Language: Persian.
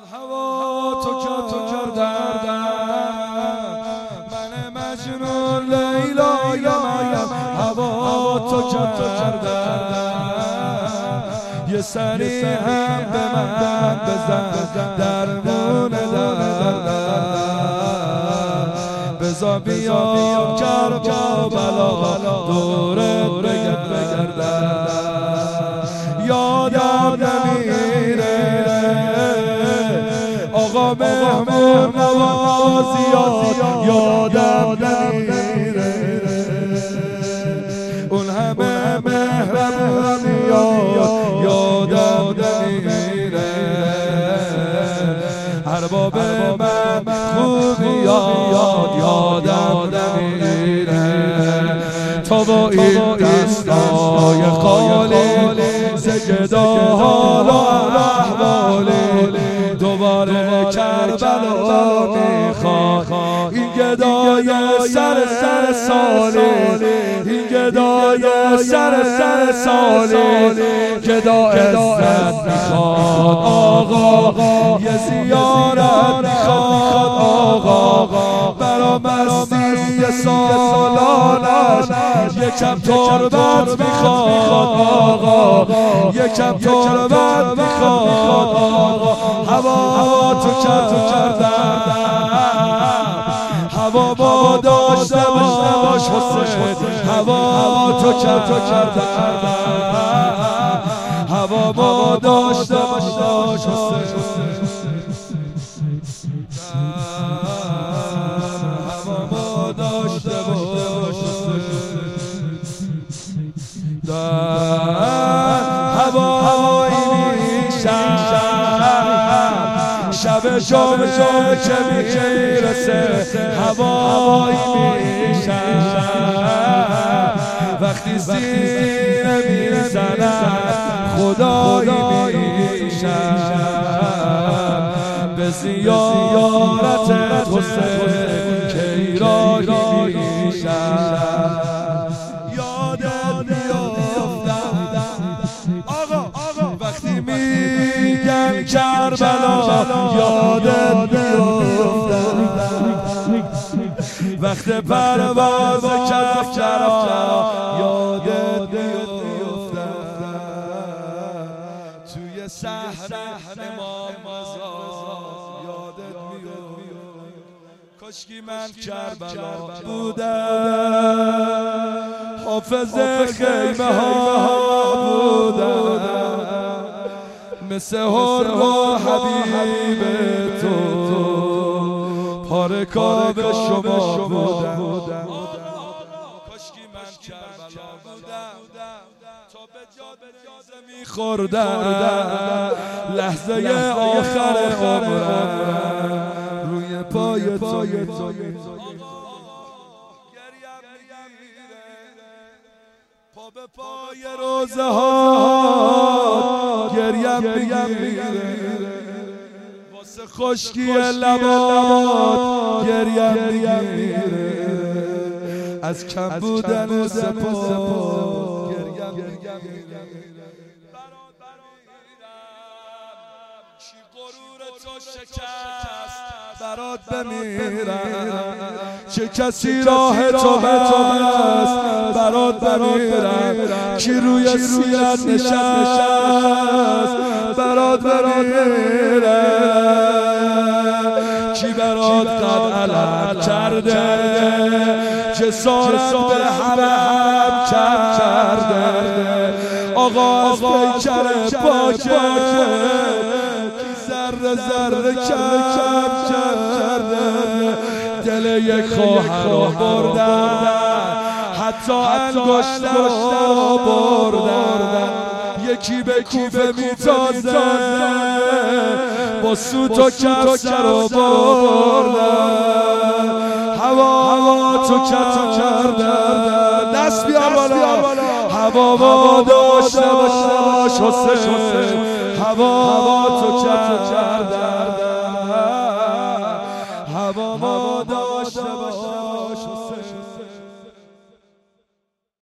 هوا تو کردم من مجنون لیلای من هوا تو کردم یه سری هم به من بزن درمون دردم بزا بیام کربلا دورت بگردم یادم نمیره آقا مهمون نوازی یادم نمیره اون همه مهربونی یادم نمیره ارباب من خوبی یادم نمیره تو با این دستای خالی سجده‌ها و احوالی دوباره کربلا میخواد این گدای سر سالی این گدای سر سالی گدا عزت میخواد آقا یه زیارت میخواد آقا برا مستی سالانش یکم تربت میخواد آقا یکم تربت میخواد آقا هوا تو کردم هوا با داشته باش حسین هوا تو کردم هوا با داشته باش حسین هوا با داشته باش هوایی میشم شب جمعه که میرسه هوایی میشم وقتی سینه میزنم خدایی میشم به زیارت حسین کیرانی میشم یادت میافتم آقا وقتی میگم کربلا یادت میافتم وقت پرواز کفچرا یادت میافتم توی صحنه امام مزار یادت میافتم کاشکی من کربلا بودم حافظ خیمه ها بودم مثل حرم حبیب تو پارکاب شما بودم کاشکی من کربلا بودم تا به جاده میخوردم لحظه آخر عمرم روی پای تو پا به پای روزه ها گریم میگیره واسه خشکی لبات گریم میگیره از کم بودن سپاه گریم میگیره چی غرور تو شکست برات بمیرم چه کسی راه تو بست برات بمیرم کی روی سیرت نشست برات بمیرم کی برات قد علم کرده جسارت به حرم کرده آقا از پیکر پاکه ذره کم کرده دل یک خواهر رو بردن حتی انگشت رو بردن یکی به کوفه میتازه با سوت و کفچه رو بردن هوا تو کردن دست بیار بالا هوا داشته باش حسین هوا تو